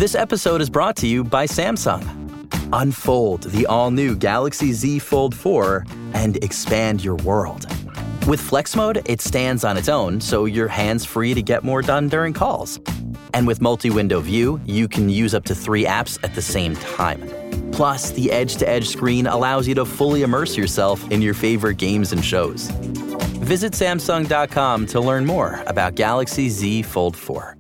This episode is brought to you by Samsung. Unfold the all-new Galaxy Z Fold 4 and expand your world. With Flex Mode, it stands on its own, so you're hands-free to get more done during calls. And with multi-window view, you can use up to 3 apps at the same time. Plus, the edge-to-edge screen allows you to fully immerse yourself in your favorite games and shows. Visit Samsung.com to learn more about Galaxy Z Fold 4.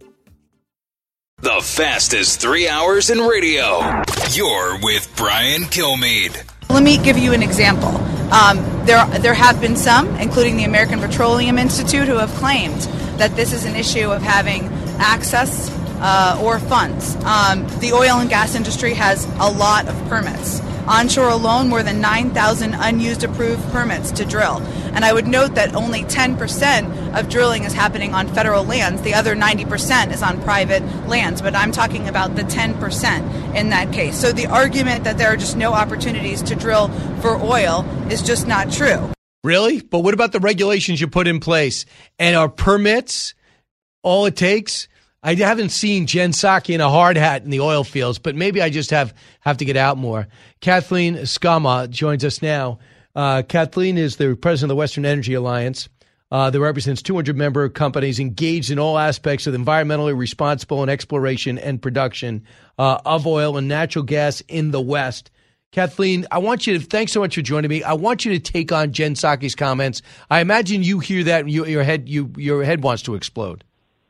The fastest 3 hours in radio. You're with Brian Kilmeade. Let me give you an example. There have been some, including the American Petroleum Institute, who have claimed that this is an issue of having access or funds. The oil and gas industry has a lot of permits. Onshore alone, more than 9,000 unused approved permits to drill. And I would note that only 10% of drilling is happening on federal lands. The other 90% is on private lands. But I'm talking about the 10% in that case. So the argument that there are just no opportunities to drill for oil is just not true. Really? But what about the regulations you put in place? And are permits all it takes? I haven't seen Jen Psaki in a hard hat in the oil fields, but maybe I just have to get out more. Kathleen Skama joins us now. Kathleen is the president of the Western Energy Alliance that represents 200 member companies engaged in all aspects of environmentally responsible and exploration and production of oil and natural gas in the West. Kathleen, thanks so much for joining me. I want you to take on Jen Psaki's comments. I imagine you hear that and your head wants to explode.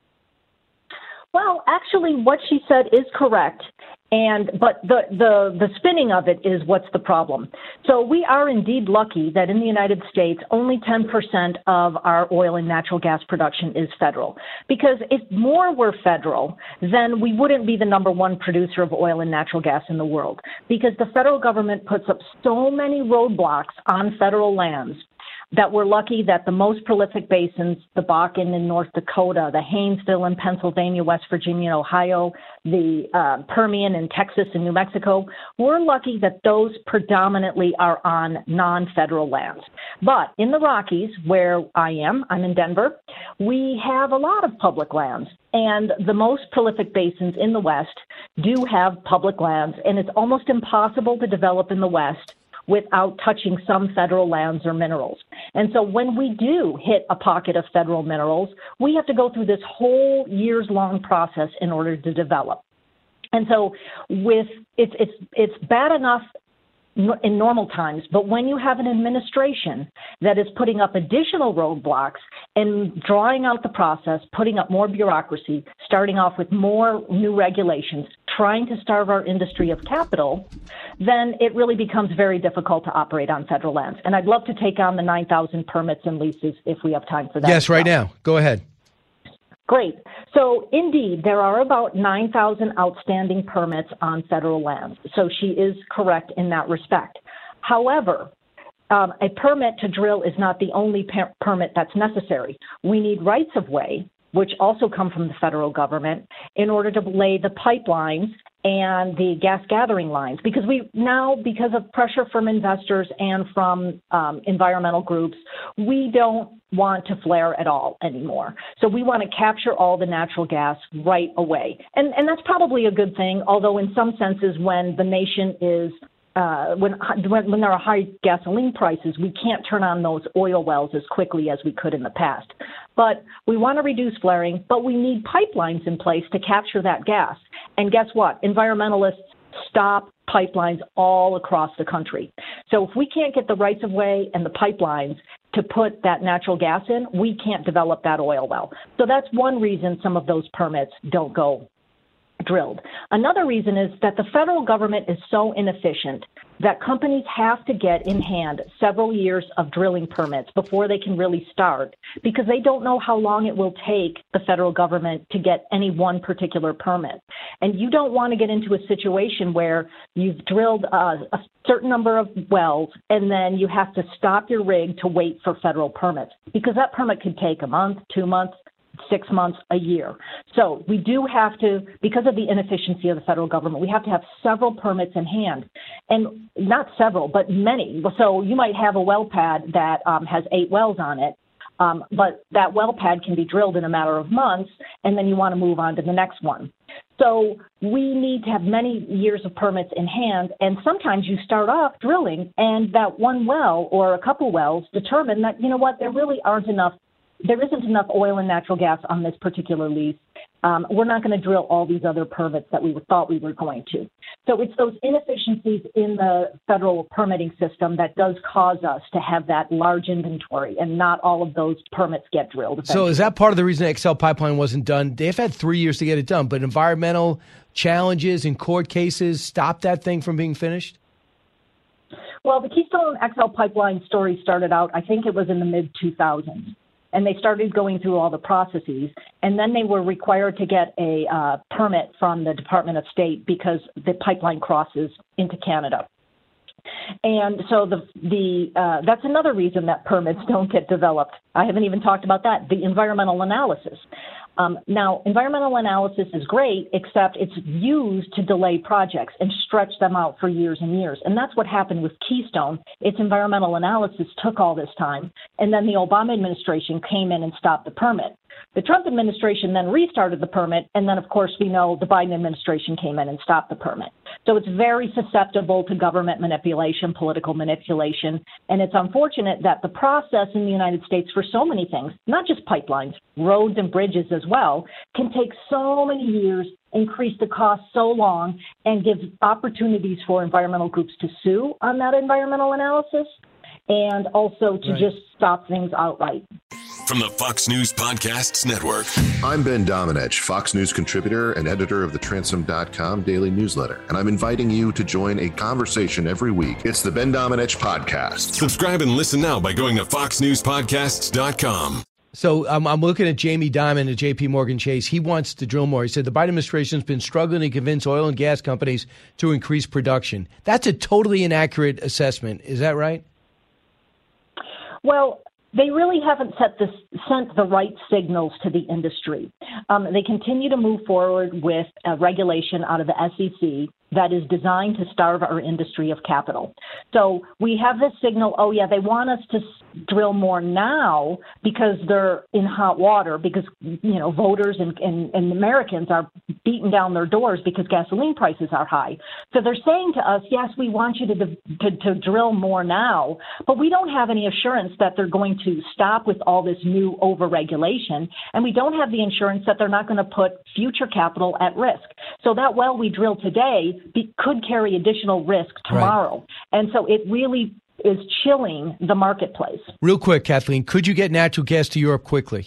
Well, actually, what she said is correct, but the spinning of it is what's the problem. So we are indeed lucky that in the United States, only 10% of our oil and natural gas production is federal. Because if more were federal, then we wouldn't be the number one producer of oil and natural gas in the world. Because the federal government puts up so many roadblocks on federal lands that we're lucky that the most prolific basins, the Bakken in North Dakota, the Haynesville in Pennsylvania, West Virginia, and Ohio, the Permian in Texas and New Mexico, we're lucky that those predominantly are on non-federal lands. But in the Rockies, where I'm in Denver, we have a lot of public lands. And the most prolific basins in the West do have public lands, and it's almost impossible to develop in the West without touching some federal lands or minerals. And so when we do hit a pocket of federal minerals, we have to go through this whole years-long process in order to develop. And so it's bad enough in normal times, but when you have an administration that is putting up additional roadblocks and drawing out the process, putting up more bureaucracy, starting off with more new regulations, trying to starve our industry of capital, then it really becomes very difficult to operate on federal lands. And I'd love to take on the 9,000 permits and leases if we have time for that. Yes, right now. Go ahead. Great. So, indeed, there are about 9,000 outstanding permits on federal lands. So she is correct in that respect. However, a permit to drill is not the only permit that's necessary. We need rights-of-way, which also come from the federal government, in order to lay the pipelines and the gas gathering lines. Because because of pressure from investors and from environmental groups, we don't want to flare at all anymore. So we want to capture all the natural gas right away. And that's probably a good thing, although in some senses when the nation is when there are high gasoline prices, we can't turn on those oil wells as quickly as we could in the past. But we want to reduce flaring, but we need pipelines in place to capture that gas. And guess what? Environmentalists stop pipelines all across the country. So if we can't get the rights of way and the pipelines to put that natural gas in, we can't develop that oil well. So that's one reason some of those permits don't go drilled. Another reason is that the federal government is so inefficient that companies have to get in hand several years of drilling permits before they can really start, because they don't know how long it will take the federal government to get any one particular permit. And you don't want to get into a situation where you've drilled a certain number of wells and then you have to stop your rig to wait for federal permits, because that permit could take a month, 2 months, 6 months, a year. So we do have to, because of the inefficiency of the federal government, we have to have several permits in hand. And not several, but many. So you might have a well pad that has 8 wells on it. But that well pad can be drilled in a matter of months, and then you want to move on to the next one. So we need to have many years of permits in hand, and sometimes you start off drilling, and that one well or a couple wells determine that, you know what, there isn't enough oil and natural gas on this particular lease. We're not going to drill all these other permits that we thought we were going to. So it's those inefficiencies in the federal permitting system that does cause us to have that large inventory, and not all of those permits get drilled eventually. So is that part of the reason XL Pipeline wasn't done? They've had 3 years to get it done, but environmental challenges and court cases stopped that thing from being finished? Well, the Keystone XL Pipeline story started out, I think it was in the mid-2000s. And they started going through all the processes, and then they were required to get a permit from the Department of State because the pipeline crosses into Canada. And so that's another reason that permits don't get developed. I haven't even talked about that, the environmental analysis. Now, environmental analysis is great, except it's used to delay projects and stretch them out for years and years. And that's what happened with Keystone. Its environmental analysis took all this time, and then the Obama administration came in and stopped the permit. The Trump administration then restarted the permit, and then, of course, we know the Biden administration came in and stopped the permit. So it's very susceptible to government manipulation, political manipulation, and it's unfortunate that the process in the United States for so many things, not just pipelines, roads and bridges as well, can take so many years, increase the cost so long, and give opportunities for environmental groups to sue on that environmental analysis, and also to just stop things outright. From the Fox News Podcasts Network. I'm Ben Domenech, Fox News contributor and editor of the Transom.com daily newsletter, and I'm inviting you to join a conversation every week. It's the Ben Domenech Podcast. Subscribe and listen now by going to foxnewspodcasts.com. So I'm looking at Jamie Dimon at J.P. Morgan Chase. He wants to drill more. He said the Biden administration has been struggling to convince oil and gas companies to increase production. That's a totally inaccurate assessment. Is that right? Well, they really haven't sent the right signals to the industry. They continue to move forward with a regulation out of the SEC that is designed to starve our industry of capital. So we have this signal, oh, yeah, they want us to drill more now because they're in hot water, because, you know, voters and Americans are beating down their doors because gasoline prices are high. So they're saying to us, yes, we want you to drill more now, but we don't have any assurance that they're going to stop with all this new overregulation, and we don't have the insurance that they're not going to put future capital at risk. So that well we drill today could carry additional risk tomorrow. Right. And so it really is chilling the marketplace. Real quick, Kathleen, could you get natural gas to Europe quickly?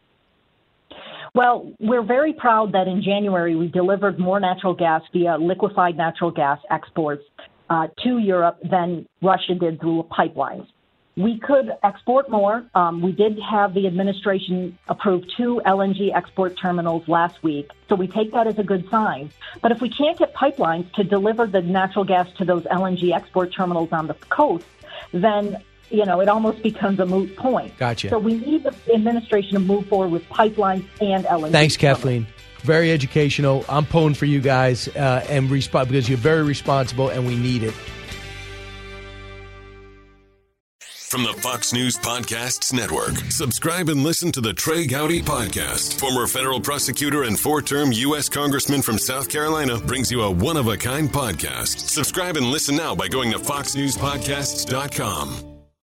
Well, we're very proud that in January we delivered more natural gas via liquefied natural gas exports to Europe than Russia did through pipelines. We could export more. We did have the administration approve 2 LNG export terminals last week, so we take that as a good sign. But if we can't get pipelines to deliver the natural gas to those LNG export terminals on the coast, then, you know, it almost becomes a moot point. Gotcha. So we need the administration to move forward with pipelines and LNG. Thanks, Kathleen. Very educational. I'm pulling for you guys and because you're very responsible and we need it. From the Fox News Podcasts Network. Subscribe and listen to the Trey Gowdy Podcast. Former federal prosecutor and 4-term U.S. Congressman from South Carolina brings you a one-of-a-kind podcast. Subscribe and listen now by going to foxnewspodcasts.com.